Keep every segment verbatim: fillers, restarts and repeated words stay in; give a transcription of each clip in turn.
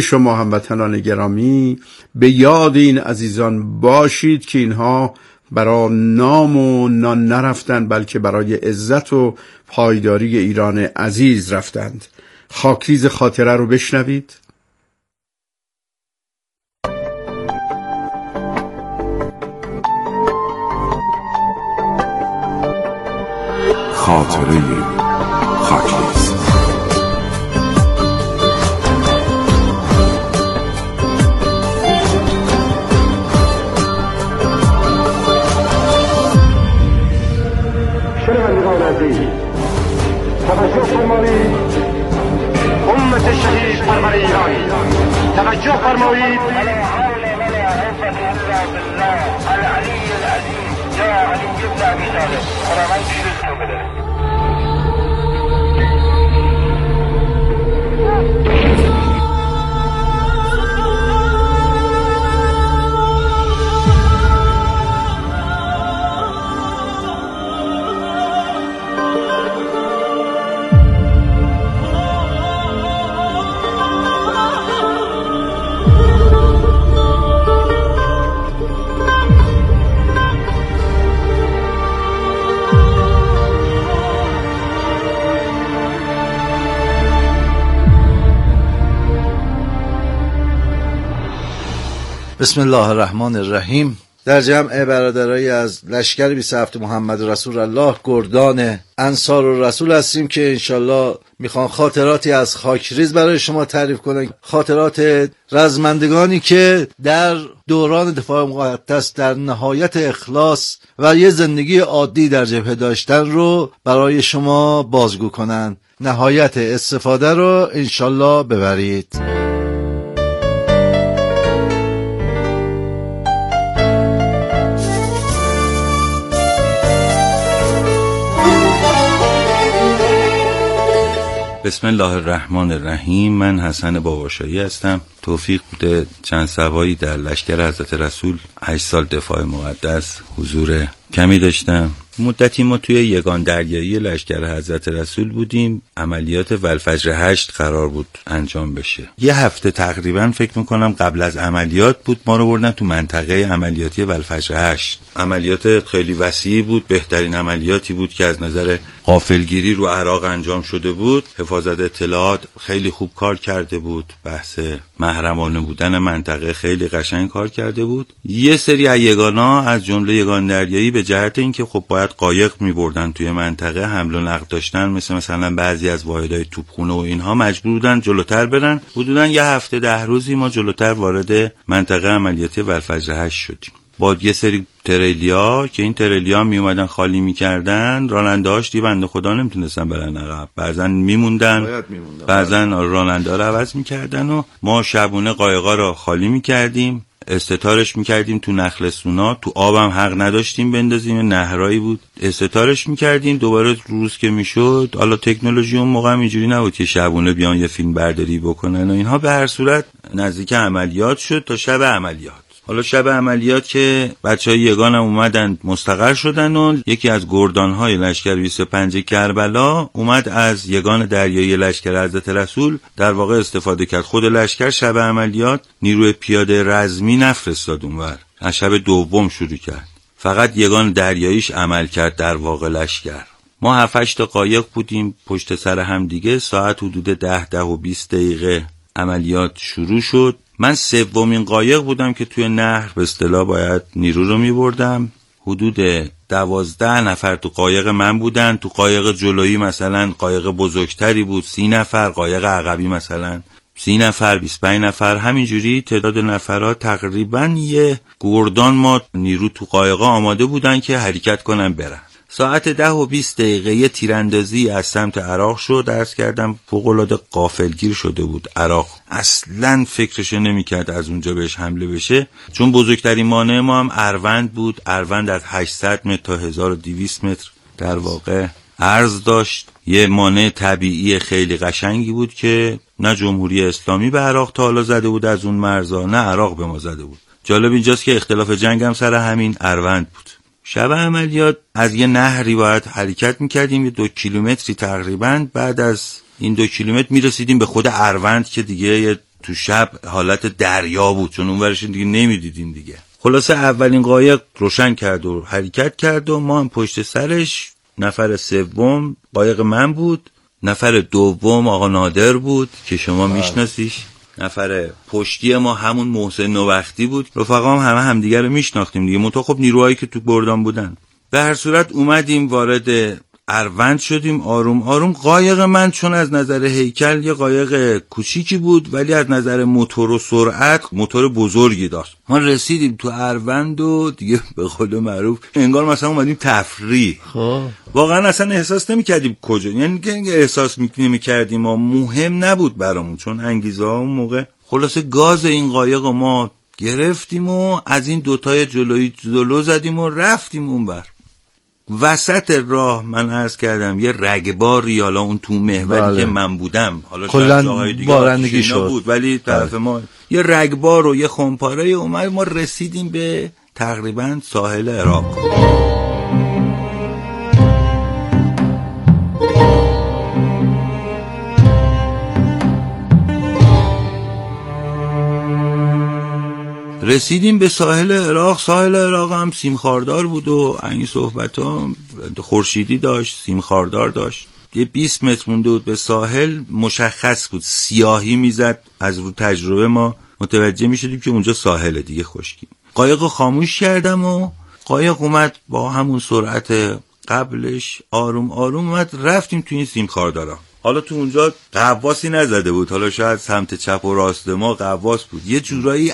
شما هموطنان گرامی به یاد این عزیزان باشید که اینها برای نام و نان نرفتند، بلکه برای عزت و پایداری ایران عزیز رفتند. خاکریز خاطره رو بشنوید. خاطره خاکریز. شنوندگان عزیز، توجه فرمایید. امت شهید پرور ایران، توجه فرمایید. العلی العظیم یا علی ابن ابی طالب، خداوند پیروز تو بده. بسم الله الرحمن الرحیم. در جمع برادرایی از لشکر بیست و هفت محمد رسول الله گردان انصار الرسول هستیم که انشالله میخوان خاطراتی از خاکریز برای شما تعریف کنن. خاطرات رزمندگانی که در دوران دفاع مقدس در نهایت اخلاص و یه زندگی عادی در جبهه داشتن رو برای شما بازگو کنن. نهایت استفاده رو انشالله ببرید. بسم الله الرحمن الرحیم. من حسن باباشایی هستم. توفیق بوده چند سوایی در لشکر حضرت رسول هشت سال دفاع مقدس حضور کمی داشتم. مدتی ما توی یگان دریایی لشکر حضرت رسول بودیم. عملیات والفجر هشت قرار بود انجام بشه. یه هفته تقریبا فکر میکنم قبل از عملیات بود ما رو بردن تو منطقه عملیاتی والفجر هشت. عملیات خیلی وسیعی بود، بهترین عملیاتی بود که از نظر غافلگیری رو عراق انجام شده بود. حفاظت اطلاعات خیلی خوب کار کرده بود، بحث محرمانه بودن منطقه خیلی قشنگ کار کرده بود. یه سری از یگانا از جمله یگان دریایی به جهت اینکه خب باید قایق می‌بردن توی منطقه حمل و نقل داشتن، مثل مثلا بعضی از واحدهای توپخونه و اینها مجبور بودن جلوتر برن. حدوداً یه هفته ده روزی ما جلوتر وارد منطقه عملیاتی والفجر هشت شدیم با یه سری تریلیا که این تریلیا می اومدن خالی میکردن. راننده‌هاش دی بنده خدا نمیتونستن برن عقب، بعضن میموندن، بعضن راننده رو عوض میکردن و ما شبونه قایقا رو خالی میکردیم، استتارش میکردیم تو نخلستونا. تو آبم حق نداشتیم بندازیم، نهرایی بود، استتارش میکردیم. دوباره روز که میشد، حالا تکنولوژی اون موقع اینجوری نبود که شبونه بیان یه فیلم برداری بکنن و اینها. به هر صورت نزدیک عملیات شد تا شب عملیات. حالا شب عملیات که بچهای یگان هم اومدن مستقر شدن و یکی از گردانهای لشکر بیست و پنج کربلا اومد از یگان دریایی لشکر حضرت رسول در واقع استفاده کرد. خود لشکر شب عملیات نیروی پیاده رزمی نفرستاد اونور، از شب دوم شروع کرد. فقط یگان دریاییش عمل کرد در واقع لشکر. ما هفت هشت قایق بودیم پشت سر هم دیگه. ساعت حدود ده ده و بیست دقیقه عملیات شروع شد. من سومین قایق بودم که توی نهر به اصطلاح باید نیرو رو می بردم. حدود دوازده نفر تو قایق من بودن. تو قایق جلویی مثلا قایق بزرگتری بود سی نفر، قایق عقبی مثلا سی نفر، بیست و پنج نفر، همینجوری تعداد نفرات تقریبا یه گردان ما نیرو تو قایقا آماده بودن که حرکت کنن برن. ساعت ده و بیست دقیقه یه تیراندازی از سمت عراق شد. عرض کردم فوق‌العاده غافلگیر شده بود عراق، اصلاً فکرش نمی‌کرد از اونجا بهش حمله بشه، چون بزرگترین مانع ما هم اروند بود. اروند از هشتصد متر تا هزار و دویست متر در واقع عرض داشت. یه مانع طبیعی خیلی قشنگی بود که نه جمهوری اسلامی به عراق تا حالا زده بود از اون مرزا، نه عراق به ما زده بود. جالب اینجاست که اختلاف جنگ هم سر همین اروند بود. شب عملیات از یه نهری باید حرکت میکردیم، یه دو کیلومتری تقریبا. بعد از این دو کیلومتر میرسیدیم به خود اروند که دیگه یه تو شب حالت دریا بود، چون اونورش دیگه نمیدیدیم دیگه. خلاصه اولین قایق روشن کرد و حرکت کرد و ما هم پشت سرش. نفر سوم قایق من بود، نفر دوم آقا نادر بود که شما میشناسیش، نفر پشتی ما همون محسن نوبختی بود. رفقام هم همه همدیگه رو میشناختیم دیگه، منتها خب نیروهایی که تو گردان بودن. به هر صورت اومدیم وارد اروند شدیم آروم آروم. قایق من چون از نظر هیکل یه قایق کوچیکی بود ولی از نظر موتور و سرعت موتور بزرگی داشت. ما رسیدیم تو اروند و دیگه به قول معروف انگار مثلا اومدیم تفریح. خب واقعا اصلا احساس نمی‌کردیم کجا، یعنی که احساس نمی‌کردیم ما مهم نبود برامون، چون انگیزه ها اون موقع. خلاصه گاز این قایق ما گرفتیم و از این دوتای جلویی جلو زدیم و رفتیم اونور. وسط راه من عرض کردم یه رگباری، حالا اون تو محوری بله. که من بودم، حالا کلاً بارندگی شد بود ولی طرف بله. ما یه رگبار و یه خمپاره اومد. ما رسیدیم به تقریبا ساحل عراق. رسیدیم به ساحل عراق. ساحل عراق هم سیمخاردار بود و این صحبت ها خورشیدی داشت، سیمخاردار داشت. یه بیست متر مونده بود به ساحل، مشخص بود سیاهی میزد. از رو تجربه ما متوجه میشدیم که اونجا ساحل دیگه خشکی. قایق خاموش کردم و قایق اومد با همون سرعت قبلش آروم آروم اومد. رفتیم تو این سیمخاردارا. حالا تو اونجا قواسی نزده بود، حالا شاید سمت چپ و راست ما قواس بود. یه جورایی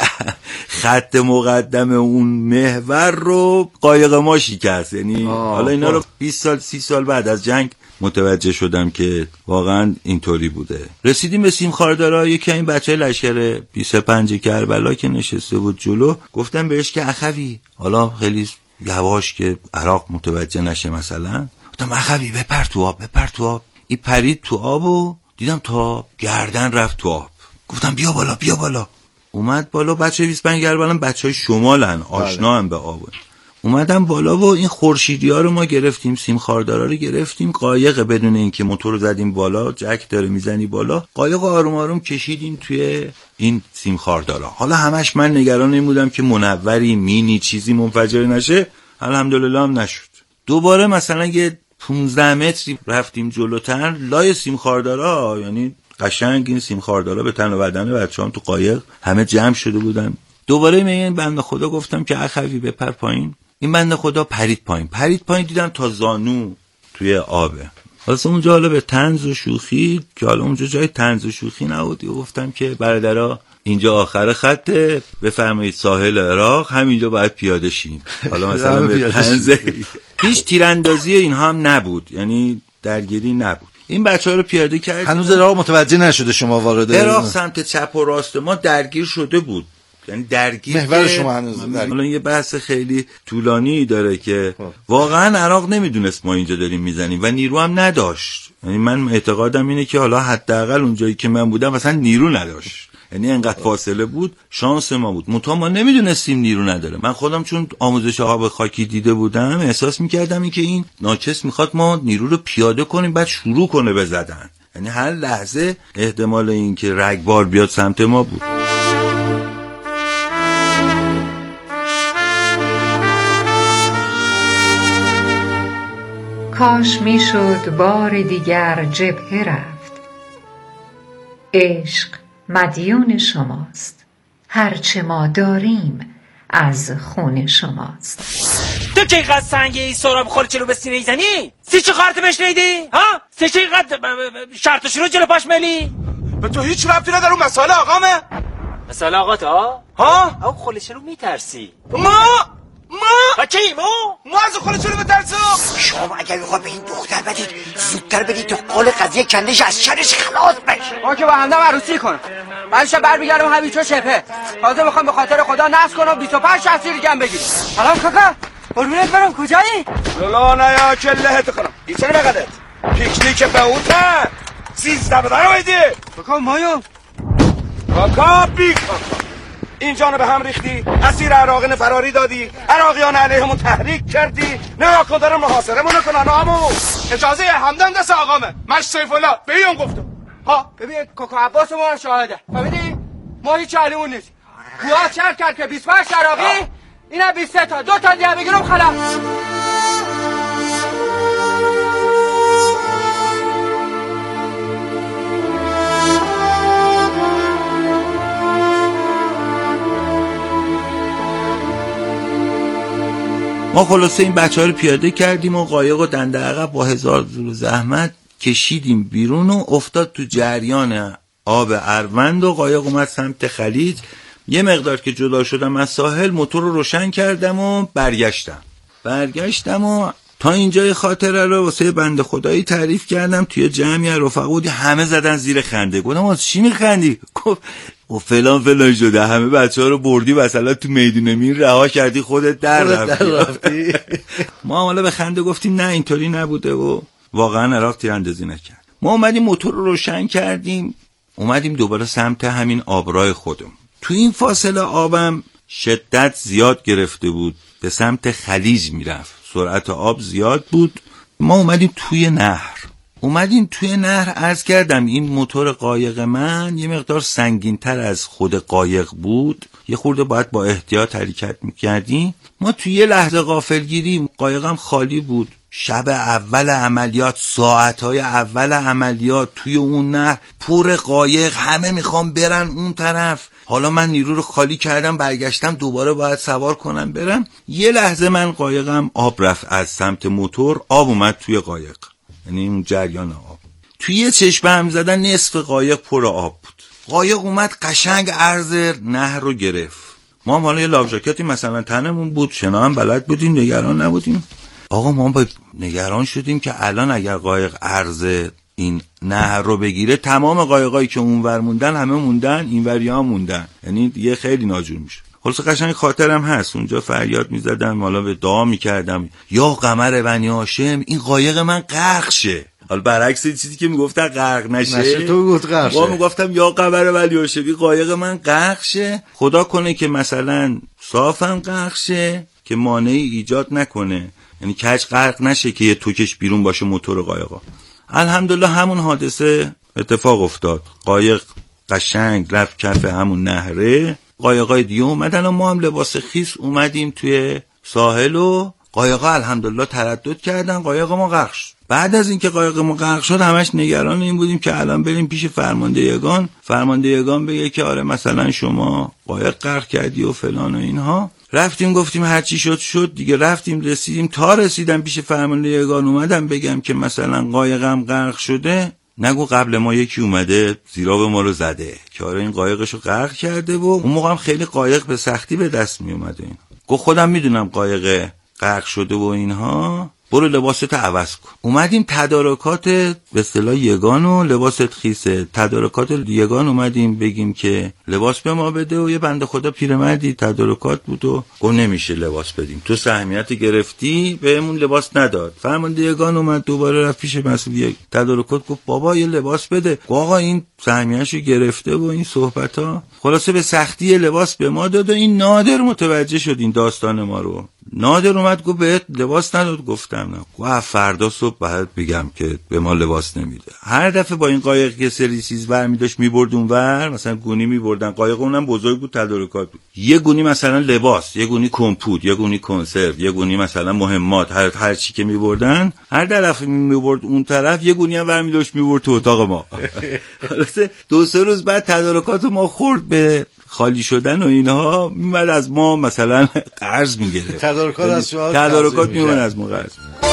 خط مقدم اون محور رو قایق ما شکست. یعنی حالا اینا رو بیست سال سی سال بعد از جنگ متوجه شدم که واقعا اینطوری بوده. رسیدیم به سیمخاردارا. یکی این بچه لشکر بیست و پنج کربلا که نشسته بود جلو، گفتم بهش که اخوی، حالا خیلی یواش که عراق متوجه نشه مثلا، گفتم اخوی بپر تو آب، بپر تو آب. این پرید تو آب و دیدم تا گردن رفت تو آب. گفتم بیا بالا بیا بالا. اومد بالا. بچه بیست و پنج کربلا بچهای شمالن، آشنا هم به آب. اومدم بالا و این خورشیدی ها رو ما گرفتیم، سیمخاردارا رو گرفتیم. قایق بدون اینکه موتور رو زدیم بالا، جک داره میزنی بالا، قایق آروم آروم کشیدیم توی این سیمخاردارا. حالا همش من نگران این بودم که منوری مینی چیزی منفجر نشه. الحمدلله هم نشد. دوباره مثلا یه پونزده متری رفتیم جلوتر، لای سیمخاردارا، یعنی قشنگ این سیمخاردارا به تن و بدن بچه‌ام تو قایق همه جمع شده بودن. دوباره می این بنده خدا گفتم که اخوی بپر پایین. این بنده خدا پرید پایین. پرید پایین دیدم تا زانو توی آبه. واسه اونجا حالا به طنز و شوخی، که حالا اونجا جای طنز و شوخی نبود، گفتم که برادرها اینجا آخر خطه، بفرمایید ساحل عراق، همینجا باید پیاده شیم. حالا مثلا به طنز هیچ تیراندازی اینها هم نبود، یعنی درگیری نبود. این بچه‌ها رو پیاده کرد. هنوز عراق متوجه نشده شما وارد عراق سمت چپ و راست ما درگیر شده بود، یعنی درگیر محور شما هنوز درگیر. حالا یه بحث خیلی طولانی داره که واقعا عراق نمیدونست ما اینجا داریم میزنیم و نیرو هم نداشت. یعنی من اعتقادم اینه که حالا حداقل اونجایی که من بودم مثلا نیرو نداشت، یعنی انقدر فاصله بود، شانس ما بود. منتها ما نمیدونستیم نیرو نداره. من خودم چون آموزش آب خاکی دیده بودم احساس میکردم این که این ناچس میخواد ما نیرو رو پیاده کنیم بعد شروع کنه به زدن، یعنی هر لحظه احتمال این که رگبار بیاد سمت ما بود. کاش میشد بار دیگر جبهه رفت. عشق مدیون شماست، هرچه ما داریم از خون شماست. تو که اینقدر سنگی ای سراب خور چلو به سینه ای زنی؟ سی چه خارت بهش نیدی؟ ها؟ سی چه اینقدر شرط و شروع جلو پاش ملی؟ به تو هیچ ربطی نداره اون مسئله آقامه؟ مسئله آقا تا؟ ها؟ او خلی چلو میترسی؟ ما؟ ما؟ بچه ای ما؟ ما از خلی چلو بترسم؟ شما اگر میخواد به این دختر بدید زودتر بدید تو قول قضیه کندش از شرش خلاص بشه. ما که با همدم عروسی کنم، بعدش برمیگردم همین چو شبه تازه میخوام به خاطر خدا نصب کنم بیست و پنج شصت گم بگیرم. حالا کاکا قربونت برم کجایی؟ لولا نیا کلهت کنم ایچه بقدت پیکنیک به اوته سیزده بدن رو بیدی کاکا مایو کاکا بی کاکا اینجانو به هم ریختی، اسیر عراقین فراری دادی، عراقیان علیهمون تحریک کردی، نه کن دارم محاصره مونو کنن آمو. اجازه همدن دست آقامه، مش سیف الله به این گفتم. ها ببین کاکا عباس ما شاهده، فهمیدی؟ ما هیچ علمون نیست. فواد شرط کرد که بیست و پنج عراقی اینم بیست و سه تا، دو تا دیگه بگیرم خلاص. ما خلاصه این بچه ها رو پیاده کردیم و قایق و دنده عقب با هزار زور زحمت کشیدیم بیرون و افتاد تو جریان آب اروند و قایق اومد سمت خلیج. یه مقدار که جدا شدم از ساحل موتور رو روشن کردم و برگشتم برگشتم و تا اینجای خاطره رو واسه بنده خدایی تعریف کردم. توی جمعی رفقا بودی همه زدن زیر خنده. گفتم از چی میخندی؟ گفت و فلان فلان شده، همه بچه ها رو بردی مثلا تو میدون مین رها کردی خودت در رفتی. ما حالا به خنده گفتیم نه اینطوری نبوده و واقعا عراق تیراندازی نکرد. ما اومدیم موتور رو روشن کردیم اومدیم دوباره سمت همین آبراه خودم. تو این فاصله آبم شدت زیاد گرفته بود، به سمت خلیج میرفت، سرعت آب زیاد بود. ما اومدیم توی نهر اومدیم توی نهر عرض کردم این موتور قایق من یه مقدار سنگین تر از خود قایق بود، یه خورده باید با احتیاط حرکت میکردیم. ما توی یه لحظه غافلگیری، قایقم خالی بود، شب اول عملیات، ساعتهای اول عملیات توی اون نهر پر قایق، همه میخوام برن اون طرف. حالا من نیرو رو خالی کردم برگشتم دوباره باید سوار کنم برم. یه لحظه من قایقم آب رفت از سمت موتور، آب اومد توی قایق، یعنی اون جریان آب توی یه چشمه هم زدن نصف قایق پر آب بود. قایق اومد قشنگ عرض نهر رو گرفت. ما هم حالا یه لاف ژاکتی مثلا تنمون بود، شنا هم بلد بودیم، نگران نبودیم. آقا ما با نگران شدیم که الان اگر قایق عرض این نهر رو بگیره تمام قایقایی که اونور موندن همه موندن، اینوریا هم موندن، یعنی دیگه خیلی ناجور میشه. خلاص قشنگ خاطرم هست اونجا فریاد میزدم، حالا به دعا میکردم یا قمر بنی هاشم این قایق من غرق شه. حالا برعکس چیزی که میگفتن غرق نشه, نشه تو گفت غرق شه. ما میگفتم یا قمر بنی هاشم این قایق من غرق شه، خدا کنه که مثلا صافم غرق شه که مانعی ایجاد نکنه، یعنی کج غرق نشه که یه توکش بیرون باشه موتور قایقا. الحمدلله همون حادثه اتفاق افتاد، قایق قشنگ رفت کف همون نهره. قایقای دیگه اومدن و ما هم لباس خیس اومدیم توی ساحل و قایقا الحمدلله تردد کردن، قایق ما غرق شد. بعد از اینکه قایق ما غرق شد همش نگران این بودیم که الان بریم پیش فرماندهگان، فرماندهگان بگه که آره مثلا شما قایق غرق کردی و فلان و اینها. رفتیم گفتیم هر چی شد شد دیگه، رفتیم رسیدیم. تا رسیدم پیش فرماندهگان اومدم بگم که مثلا قایقم غرق شده، نگو قبل ما یکی اومده زیراب ما رو زده که آره این قایقشو غرق کرده و اون موقع هم خیلی قایق به سختی به دست می اومده. این گفت خودم میدونم قایق غرق شده و اینها، برو لباست عوض کن. اومدیم تدارکات به اصطلاح یگان و لباست خیسه، تدارکات یگان اومدیم بگیم که لباس به ما بده و یه بنده خدا پیرمردی تدارکات بود و گفت نمیشه لباس بدیم، تو سهمیت گرفتی بهمون لباس نداد. فرمانده یگان اومد دوباره رفت پیش مسئول تدارکات گفت بابا یه لباس بده. گفت آقا این سهمیه‌شو گرفته و این صحبت‌ها. خلاصه به سختی لباس به ما داد و این نادر متوجه شد این داستان ما رو. نادر اومد گفت بهت لباس نداد؟ گفتم نه. گفت فردا صبح باید بگم که به ما لباس نمیده. هر دفعه با این قایق یه سری چیز برمی داشت میبرد اونور، مثلا گونی میبردن، قایق اونم بزرگ بود تدارکات بود، یه گونی مثلا لباس، یه گونی کمپوت، یه گونی کنسرو، یه گونی مثلا مهمات، هر هر چی که میبردن هر طرف میبرد اون طرف، یه گونی هم برمی داشت میبرد تو اتاق ما. خلاص دو سه روز بعد تدارکات ما خورد به خالی شدن و اینها، میمد از ما مثلا قرض میگرفت. تدارکات از شما تدارکات میمد از ما قرض.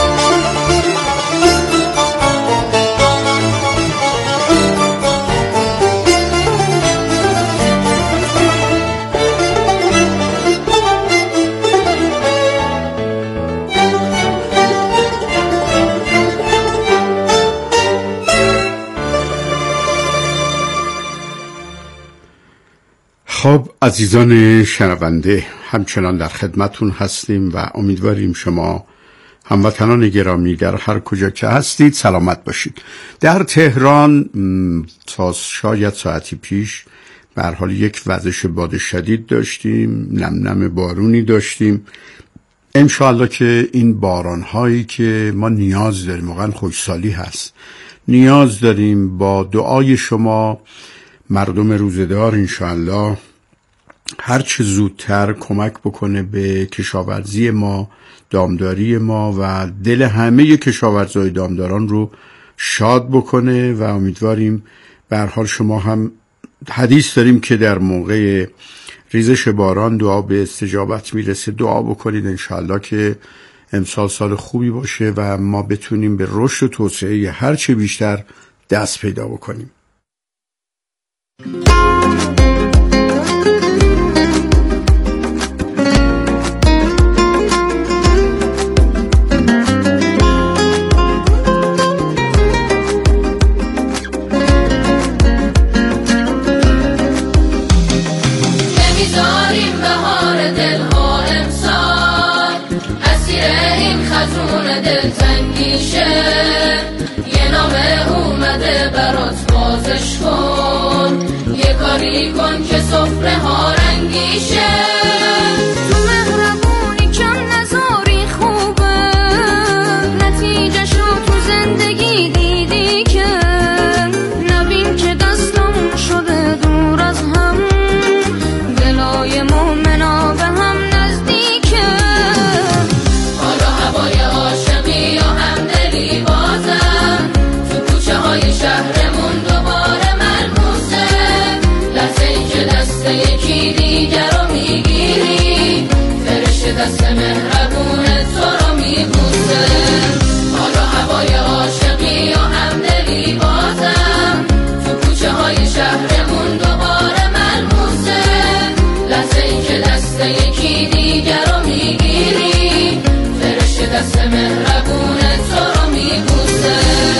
خب عزیزان شنونده، همچنان در خدمتون هستیم و امیدواریم شما هموطنان گرامی در هر کجا که هستید سلامت باشید. در تهران تا شاید ساعتی پیش به هر حال یک وزش باد شدید داشتیم، نم نم بارونی داشتیم. انشاءالله که این بارانهایی که ما نیاز داریم، واقعا خوشسالی هست، نیاز داریم با دعای شما مردم روزدار انشاءالله هر چه زودتر کمک بکنه به کشاورزی ما، دامداری ما و دل همه کشاورزای دامداران رو شاد بکنه و امیدواریم به هر حال شما هم حدیث داریم که در موقع ریزش باران دعا به استجابت میرسه. دعا بکنید انشاءالله که امسال سال خوبی باشه و ما بتونیم به رشد و توسعه هر چه بیشتر دست پیدا بکنیم. یه نامه اومده برات بازش کن، یه کاری کن که سفره ها رنگی شه. تو مهربونی کم نذاری خوبه، نتیجه شو تو زندگی دیدی که نبین که دستمون شده دور از هم، دلای مومنا به هم نزدیکه. حالا هوای عاشقی یا همدلی بازم تو کوچه های شهرمون دوباره ملموسه. لحظه ای که دست یکی دیگر رو میگیری، فرشته دست مهربون تو رو میبوسه. حالا هوای عاشقی یا همدلی بازم تو کوچه های شهرمون دوباره ملموسه. لحظه ای که دست یکی دیگر رو میگیری، فرشته دست مهربون تو رو میبوسه.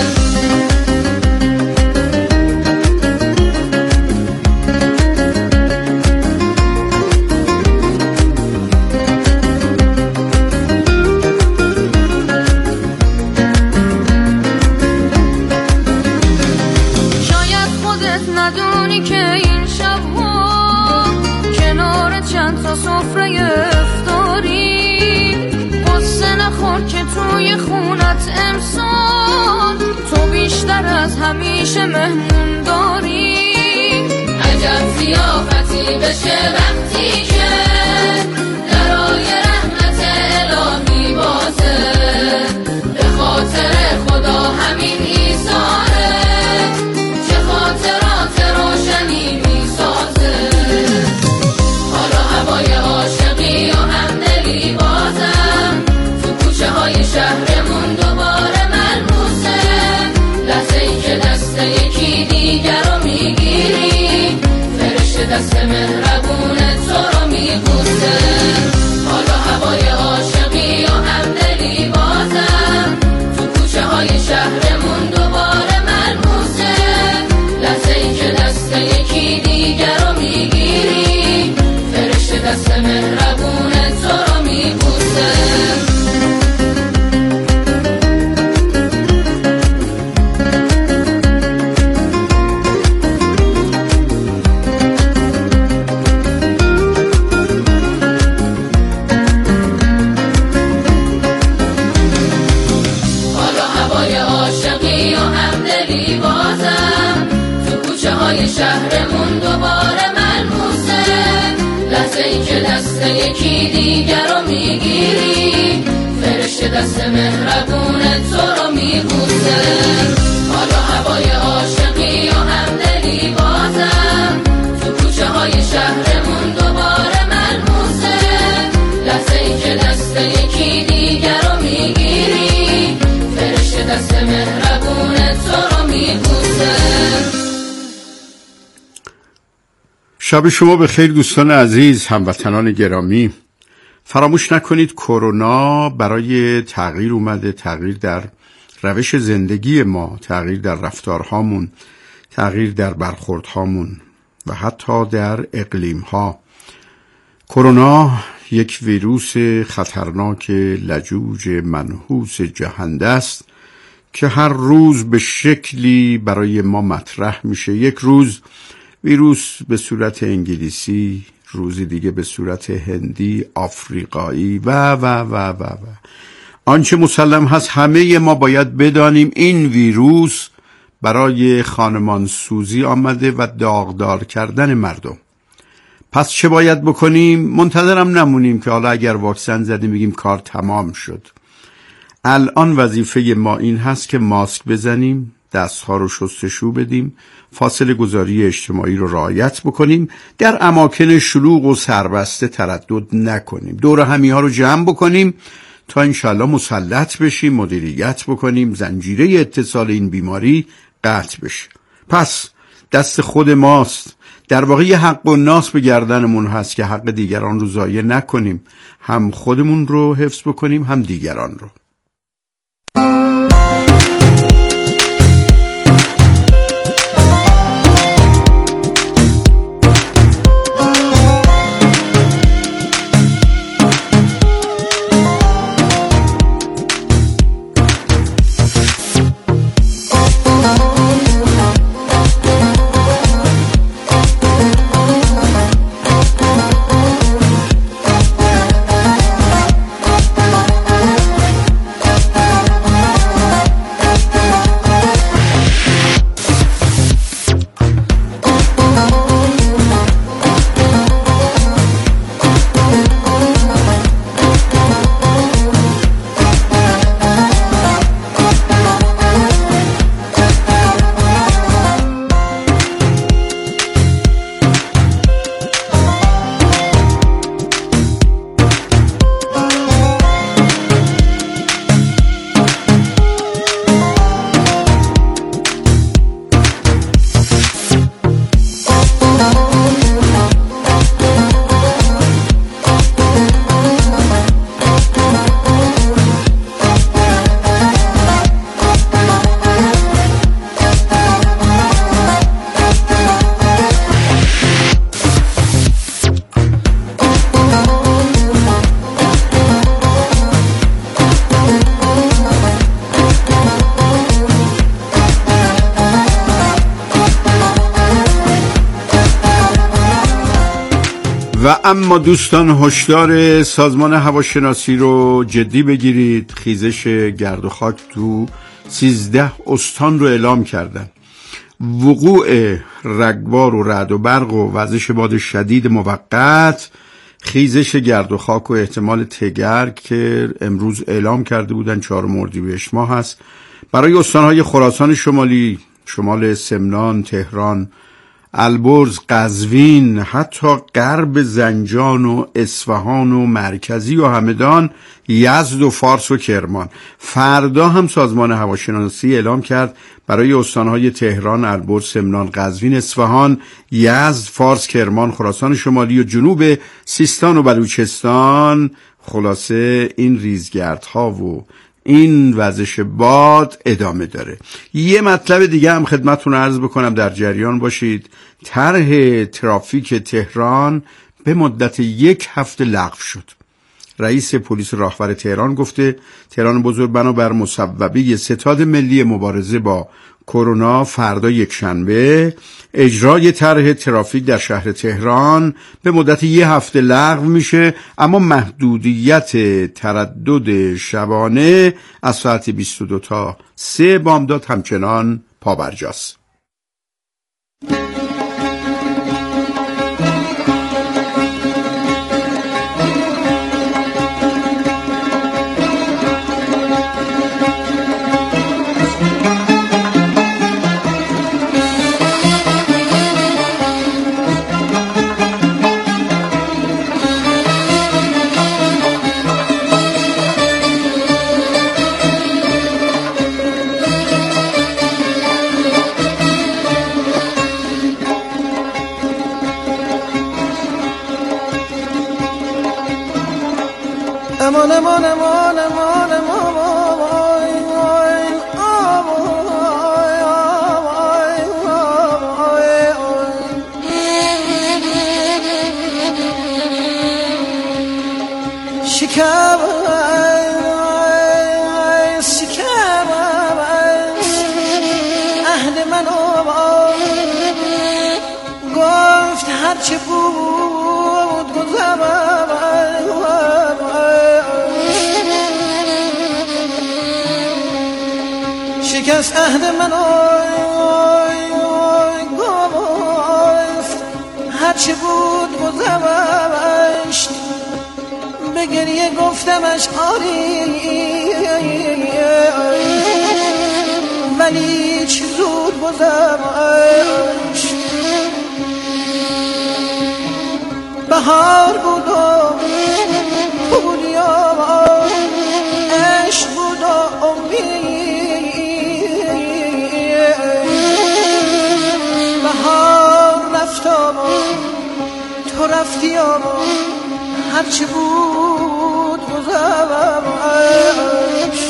شاید خودت ندونی که این شب‌ها کنار چند تا سفره افطاری، قصه نخور که توی خونت امسال تو بیشتر از همیشه مهمون داری. عجب ضیافتی بشه وقتی که درای رحمت الهی بازه، به خاطر خدا همین ایثاره، چه خاطرات روشنی میسازه. حالا هوای عاشقی یا همدلی بازم تو کوچه های شهرمون دوباره ملموسه. لحظه ای که دست یکی دیگر رو میگیری، فرشته دست مهربون تو رو میبوسه. حالا هوای عاشقی یا همدلی بازم تو کوچه های شهرمون دوباره ملموسه. لحظه ای که دست یکی دیگر رو میگیری، فرشته دست مهربون تو رو میبوسه. حالا هوای عاشقی یا همدلی بازم تو کوچه های شهرمون دوباره ملموسه. لحظه ای که دست یکی دیگر رو میگیری، فرشته دست مهربون تو رو میبوسه. حالا هوای عاشقی یا همدلی بازم تو کوچه های شهرمون دوباره ملموسه. لحظه ای که دست یکی دیگر رو میگیری، فرشته دست مهربون تو رو میبوسه. شب شما به خیر دوستان عزیز، هموطنان گرامی. فراموش نکنید کرونا برای تغییر اومده، تغییر در روش زندگی ما، تغییر در رفتارهامون، تغییر در برخوردهامون و حتی در اقلیم‌ها. کرونا یک ویروس خطرناک لجوج منحوس جهنده است که هر روز به شکلی برای ما مطرح میشه. یک روز ویروس به صورت انگلیسی، روزی دیگه به صورت هندی، آفریقایی و و و و و آنچه مسلم هست همه ما باید بدانیم این ویروس برای خانمان سوزی آمده و داغدار کردن مردم. پس چه باید بکنیم؟ منتظرم نمونیم که حالا اگر واکسن زدیم بگیم کار تمام شد. الان وظیفه ما این هست که ماسک بزنیم، دستها رو شستشو بدیم، فاصله گذاری اجتماعی رو رعایت بکنیم، در اماکن شلوغ و سربسته تردد نکنیم، دور همی ها رو جمع بکنیم تا انشالله مسلط بشیم، مدیریت بکنیم، زنجیره اتصال این بیماری قطع بشه. پس دست خود ماست. در واقع یه حق و ناس به گردنمون هست که حق دیگران رو ضایع نکنیم، هم خودمون رو حفظ بکنیم هم دیگران رو. و اما دوستان هشدار سازمان هواشناسی رو جدی بگیرید. خیزش گرد و خاک تو سیزده استان رو اعلام کردن. وقوع رگبار و رعد و برق و وزش باد شدید موقت، خیزش گرد و خاک و احتمال تگرگ که امروز اعلام کرده بودن چهارم اردیبهشت ماه هست برای استانهای خراسان شمالی، شمال سمنان، تهران، البرز، قزوین، حتی غرب زنجان و اصفهان و مرکزی و همدان، یزد و فارس و کرمان. فردا هم سازمان هواشناسی اعلام کرد برای استانهای تهران، البرز، سمنان، قزوین، اصفهان، یزد، فارس، کرمان، خراسان شمالی و جنوب سیستان و بلوچستان، خلاصه این ریزگردها و این وزش باد ادامه داره. یه مطلب دیگه هم خدمتتون عرض بکنم، در جریان باشید. طرح ترافیک تهران به مدت یک هفته لغو شد. رئیس پلیس راهور تهران گفته تهران بزرگ بنابر مصوبه ستاد ملی مبارزه با کرونا فردا یک شنبه اجرای طرح ترافیک در شهر تهران به مدت یک هفته لغو میشه، اما محدودیت تردد شبانه از ساعت بیست و دو تا سه بامداد همچنان پابرجاست. امان امان امان امان شکم شکم عهد منو گفت هرچه بود گذرم شکست عهد منو هرچی بود گذشت به گریه گفتمش آری ولی چی زود گذشت بهار بود و پولیا عشق بود و امید بهار رفت و تو رفتی و هرچی بود گذشت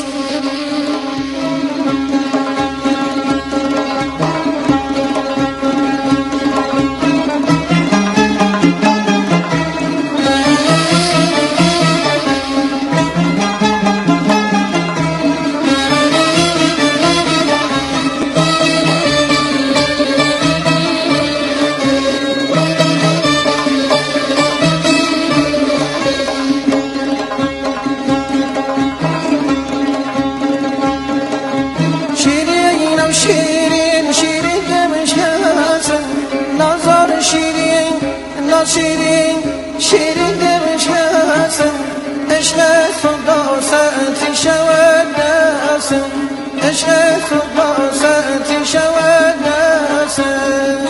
شیرین شیرین دمش هستم عشق خدا ساعتی شود نسم عشق خدا ساعتی شود نسم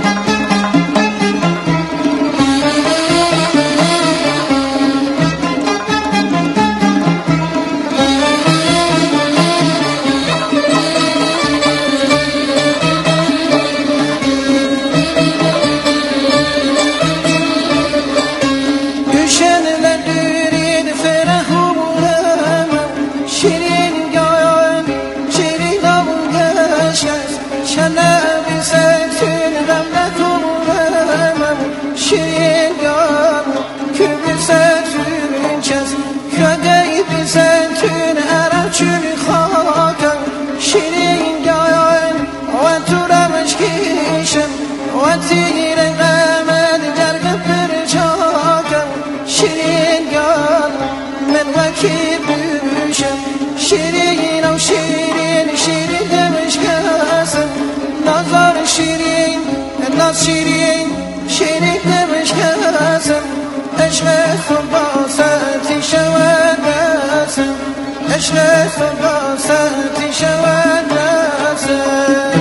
شیرین و شیرین شیرین دمش هستم نظر شیرین ناز شیرین شیرین دمش هستم عشق خدا ساعتی شود نسم عشق خدا ساعتی شود نسم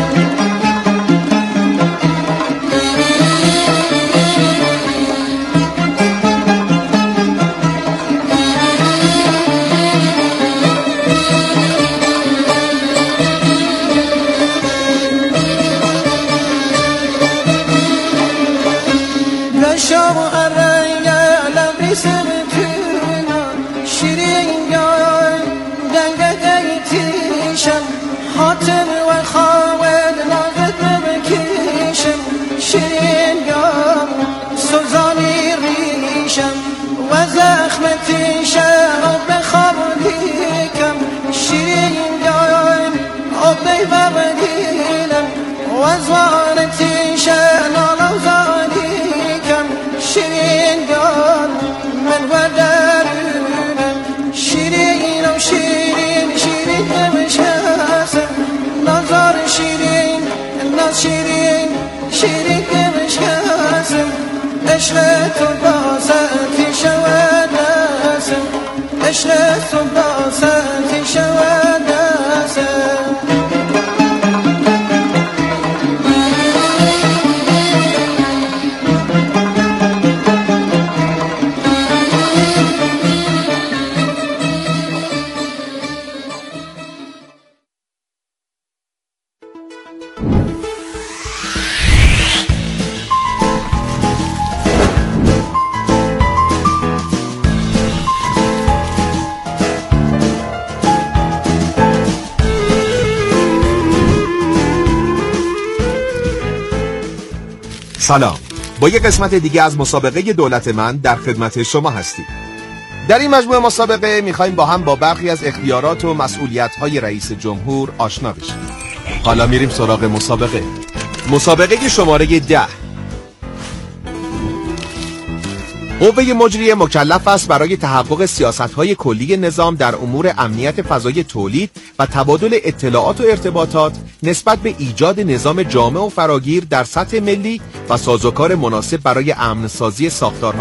حاتم و خالد ناقد بکشم شیرین گام سوزانی ریشم و زخمتی شم بخواب دیکم شیرین گام آبی ببدیلم و زوانتی شم آلوزانیکم شیرین گام من و درونم شیرین و شیرین شیرین دمشم نظر شیرین ناز شیرین شیرین دمش هستم عشق تو با ساعتی شود نسم عشق تو با ساعتی شود نسم سلام، با یک قسمت دیگه از مسابقه دولت من در خدمت شما هستیم. در این مجموعه مسابقه میخوایم با هم با برخی از اختیارات و مسئولیت‌های رئیس جمهور آشنا بشیم. حالا میریم سراغ مسابقه. مسابقه شماره ده. قوه مجریه مکلف است برای تحقق سیاست‌های کلی نظام در امور امنیت فضای تولید و تبادل اطلاعات و ارتباطات نسبت به ایجاد نظام جامع و فراگیر در سطح ملی و سازوکار مناسب برای امن‌سازی ساختارهای